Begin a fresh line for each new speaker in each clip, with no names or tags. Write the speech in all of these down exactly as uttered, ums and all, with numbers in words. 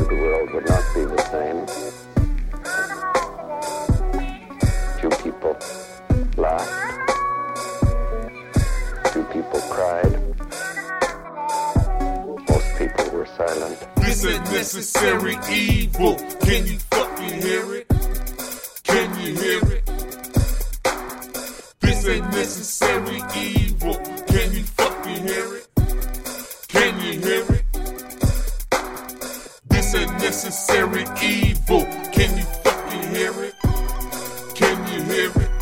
the world would not be the same. Few people laughed. Few people cried. Most people were silent.
This ain't necessary evil. Can you fucking hear it? Can you hear it? This ain't necessary evil. Can you fucking hear it? Can you hear it? This ain't necessary evil. Can you fucking hear it? Can you hear it?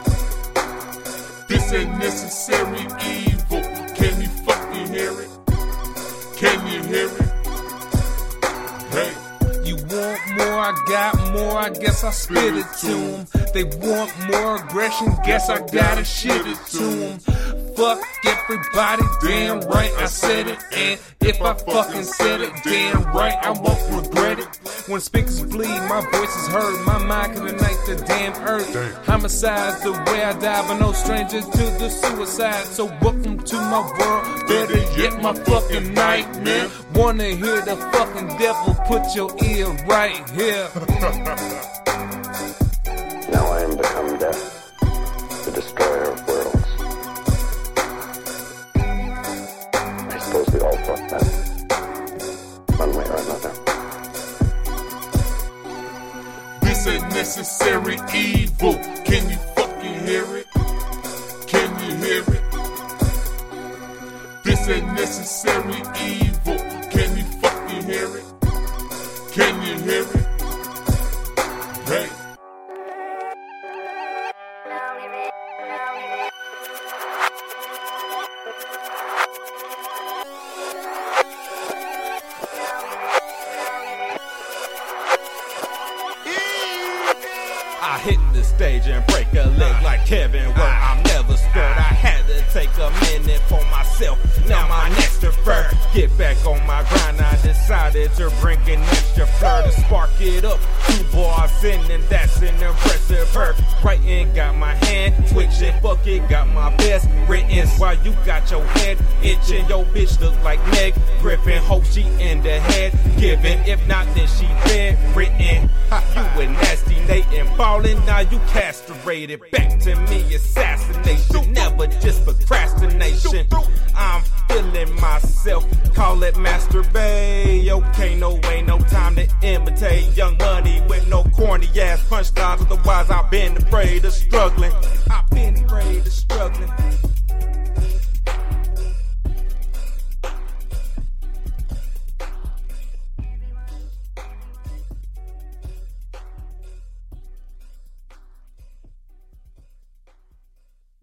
This ain't necessary evil. Can you fucking hear it? Can you hear it? Hey.
You want more, I got more, I guess I spit it to them. They want more aggression, guess I gotta shit it to them. Fuck everybody, damn right I said it. And if I fucking said it, damn right I won't regret it. When speakers bleed, my voice is heard. My mind can ignite the damn earth. Homicide's the way I die, but no strangers to the suicide. So welcome to my world, better yet my fucking nightmare. Wanna hear the fucking devil, put your ear right here.
Now I am become death, the destroyer of worlds. I suppose we all thought that, one way or another.
This ain't necessary evil. Can you fucking hear it? Can you hear it? This ain't necessary evil. Can you fucking hear it? Can you hear it? Hey.
I hit the stage and break a leg like Kevin Ware. I'm never scared. I had to take a minute for myself. Now my next defer. Get back on my grind. I decided to bring an extra flair to spark it up. Two bars in and that's an impressive perk. Writing got my hand twitching. Fuck it, got my best written. While you got your head itching. Your bitch look like Meg Griffin. Hope she in the head giving. If not, then she been written. You a nasty Nate and ballin'. Now you castrated. Back to me, assassination. Never just procrastination. I'm feeling myself. Call it masturbate. Okay, no way, no time to imitate Young Money with no corny ass punchlines. Otherwise, I've been afraid of struggling. I've been afraid of struggling.